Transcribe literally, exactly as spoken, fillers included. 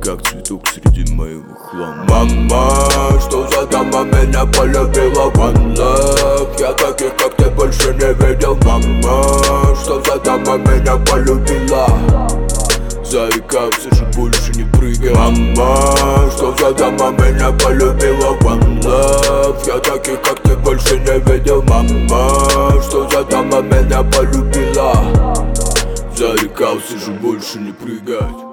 как цветок среди моего хлама. Мама, что за дама меня полюбила? One love, я таких как ты больше не видел. Мама, что за дама меня полюбила? Зарекался же больше не прыгать. Мама, что за дама меня полюбила? One love, я таких как ты больше не видел. Мама, что за дама меня полюбила? Зарекался же больше не прыгать.